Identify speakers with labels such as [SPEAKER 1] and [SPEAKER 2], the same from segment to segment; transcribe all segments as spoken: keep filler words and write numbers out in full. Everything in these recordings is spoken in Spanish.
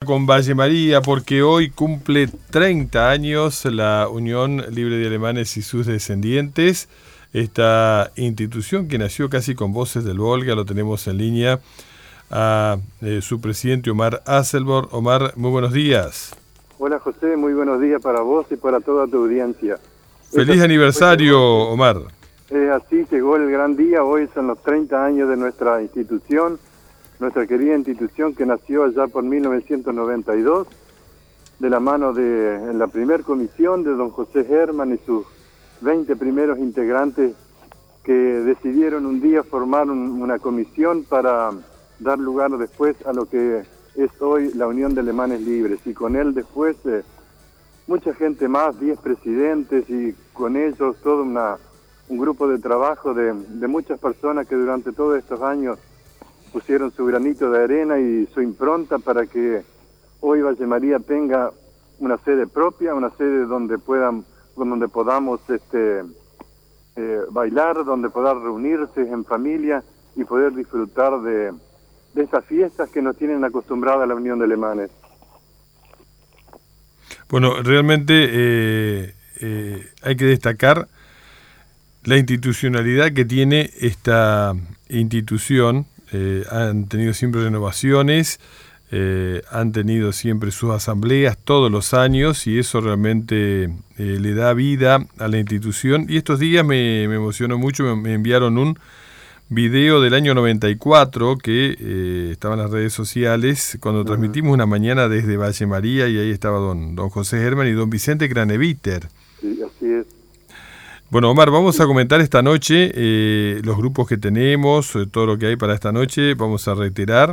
[SPEAKER 1] con Valle María porque hoy cumple treinta años la Unión Libre de Alemanes y sus descendientes, esta institución que nació casi con Voces del Volga. Lo tenemos en línea a eh, su presidente Omar Asselborn. Omar, muy buenos días.
[SPEAKER 2] Hola José, muy buenos días para vos y para toda tu audiencia.
[SPEAKER 1] Feliz Eso, aniversario, Omar.
[SPEAKER 2] Eh, así llegó el gran día, hoy son los treinta años de nuestra institución, nuestra querida institución que nació allá por mil novecientos noventa y dos, de la mano de la primer comisión de don José Herman y sus veinte primeros integrantes que decidieron un día formar un, una comisión para dar lugar después a lo que es hoy la Unión de Alemanes Libres, y con él después eh, mucha gente más, diez presidentes, y con ellos todo una, un grupo de trabajo de, de muchas personas que durante todos estos años pusieron su granito de arena y su impronta para que hoy Valle María tenga una sede propia, una sede donde puedan, donde podamos este, eh, bailar, donde poder reunirse en familia y poder disfrutar de, de estas fiestas que nos tienen acostumbrada a la Unión de Alemanes.
[SPEAKER 1] Bueno, realmente eh, eh, hay que destacar la institucionalidad que tiene esta institución. Eh, han tenido siempre renovaciones, eh, han tenido siempre sus asambleas todos los años, y eso realmente eh, le da vida a la institución. Y estos días me, me emocionó mucho, me, me enviaron un video del año noventa y cuatro que eh, estaba en las redes sociales, cuando uh-huh. transmitimos una mañana desde Valle María, y ahí estaba don, don José Herman y don Vicente Craneviter.
[SPEAKER 2] Sí, así es.
[SPEAKER 1] Bueno, Omar, vamos a comentar esta noche eh, los grupos que tenemos, todo lo que hay para esta noche. Vamos a reiterar.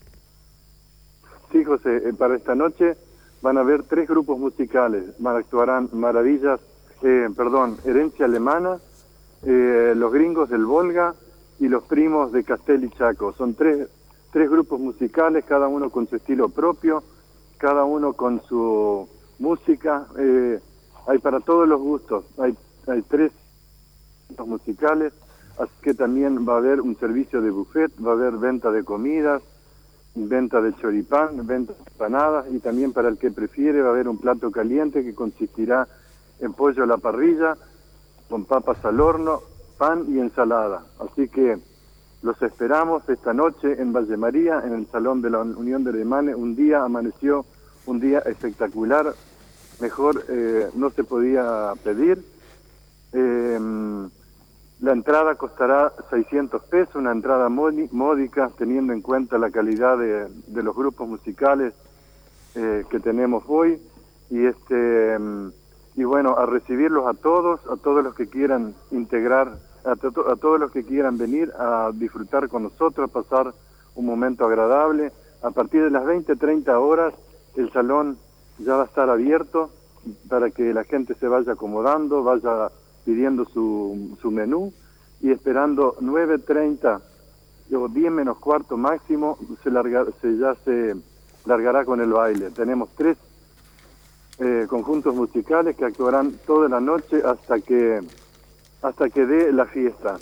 [SPEAKER 2] Sí, José, eh, para esta noche van a haber tres grupos musicales. Actuarán Maravillas, eh, perdón, Herencia Alemana, eh, Los Gringos del Volga y Los Primos de Castel y Chaco. Son tres, tres grupos musicales, cada uno con su estilo propio, cada uno con su música. Eh, hay para todos los gustos. Hay Hay tres musicales, así que también va a haber un servicio de buffet, va a haber venta de comidas, venta de choripán, venta de empanadas, y también para el que prefiere va a haber un plato caliente que consistirá en pollo a la parrilla, con papas al horno, pan y ensalada. Así que los esperamos esta noche en Valle María, en el Salón de la Unión de Alemanes. Un día amaneció, un día espectacular, mejor eh, no se podía pedir. Eh, la entrada costará seiscientos pesos, una entrada módica, teniendo en cuenta la calidad de, de los grupos musicales eh, que tenemos hoy, y este y bueno, a recibirlos a todos, a todos los que quieran integrar, a, to a todos los que quieran venir a disfrutar con nosotros, a pasar un momento agradable. A partir de las veinte, treinta horas, el salón ya va a estar abierto para que la gente se vaya acomodando, vaya pidiendo su, su menú, y esperando nueve treinta o diez menos cuarto máximo, se, larga, se ya se largará con el baile. Tenemos tres eh, conjuntos musicales que actuarán toda la noche hasta que hasta que dé la fiesta.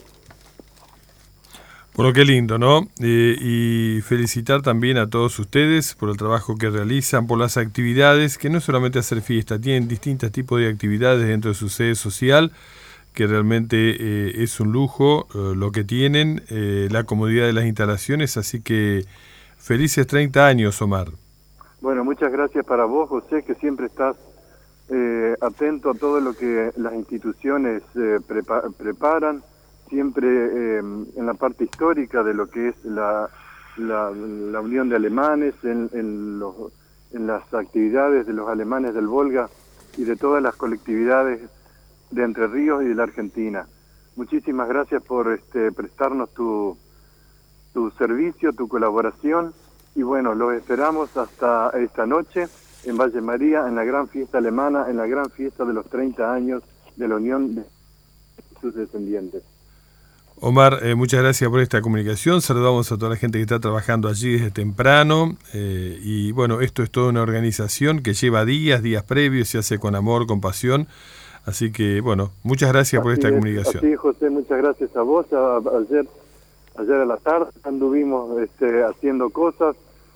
[SPEAKER 1] Bueno, qué lindo, ¿no? Eh, y felicitar también a todos ustedes por el trabajo que realizan, por las actividades, que no es solamente hacer fiesta, tienen distintos tipos de actividades dentro de su sede social, que realmente eh, es un lujo eh, lo que tienen, eh, la comodidad de las instalaciones, así que felices treinta años, Omar.
[SPEAKER 2] Bueno, muchas gracias para vos, José, que siempre estás eh, atento a todo lo que las instituciones eh, prepa preparan, siempre eh, en la parte histórica de lo que es la, la, la Unión de Alemanes, en, en, los, en las actividades de los alemanes del Volga y de todas las colectividades de Entre Ríos y de la Argentina. Muchísimas gracias por este, prestarnos tu, tu servicio, tu colaboración, y bueno, los esperamos hasta esta noche en Valle María, en la gran fiesta alemana, en la gran fiesta de los treinta años de la Unión de sus descendientes.
[SPEAKER 1] Omar, eh, muchas gracias por esta comunicación. Saludamos a toda la gente que está trabajando allí desde temprano. Eh, y bueno, esto es toda una organización que lleva días, días previos, se hace con amor, con pasión. Así que, bueno, muchas gracias así por esta
[SPEAKER 2] es,
[SPEAKER 1] comunicación.
[SPEAKER 2] Sí, José, muchas gracias a vos. A, a, ayer, ayer a la tarde anduvimos este, haciendo cosas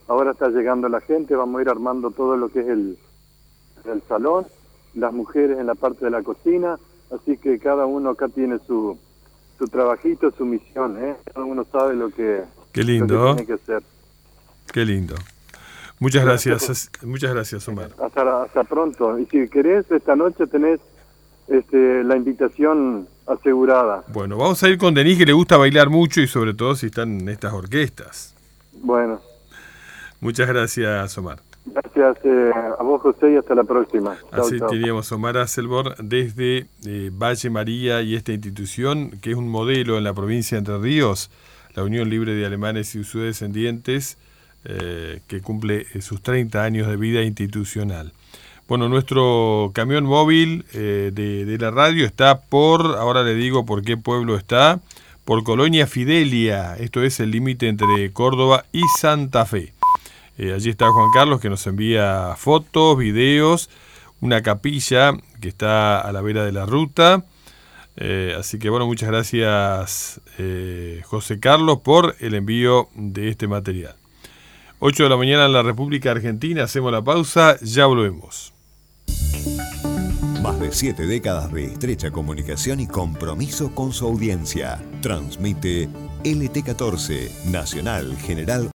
[SPEAKER 2] Ahora está llegando la gente, vamos a ir armando todo lo que es el, el salón, las mujeres en la parte de la cocina, así que cada uno acá tiene su, su trabajito, su misión, ¿eh? Cada uno sabe lo que,
[SPEAKER 1] Qué lindo.
[SPEAKER 2] lo que tiene que hacer.
[SPEAKER 1] Qué lindo. Muchas gracias, gracias. Muchas gracias, Omar.
[SPEAKER 2] Hasta, hasta pronto. Y si querés, esta noche tenés este, la invitación asegurada.
[SPEAKER 1] Bueno, vamos a ir con Denis, que le gusta bailar mucho y sobre todo si están en estas orquestas.
[SPEAKER 2] Bueno.
[SPEAKER 1] Muchas gracias, Omar.
[SPEAKER 2] Gracias eh, a vos, José, y hasta la próxima. Chau,
[SPEAKER 1] Así
[SPEAKER 2] chau.
[SPEAKER 1] teníamos Omar Asselborn desde eh, Valle María y esta institución, que es un modelo en la provincia de Entre Ríos, la Unión Libre de Alemanes y sus descendientes, eh, que cumple eh, sus treinta años de vida institucional. Bueno, nuestro camión móvil eh, de, de la radio está por, ahora le digo por qué pueblo está, por Colonia Fidelia, esto es el límite entre Córdoba y Santa Fe. Eh, allí está Juan Carlos, que nos envía fotos, videos, una capilla que está a la vera de la ruta. Eh, así que bueno, muchas gracias eh, José Carlos por el envío de este material. ocho de la mañana en la República Argentina, hacemos la pausa, ya volvemos.
[SPEAKER 3] Más de siete décadas de estrecha comunicación y compromiso con su audiencia. Transmite L T catorce, Nacional General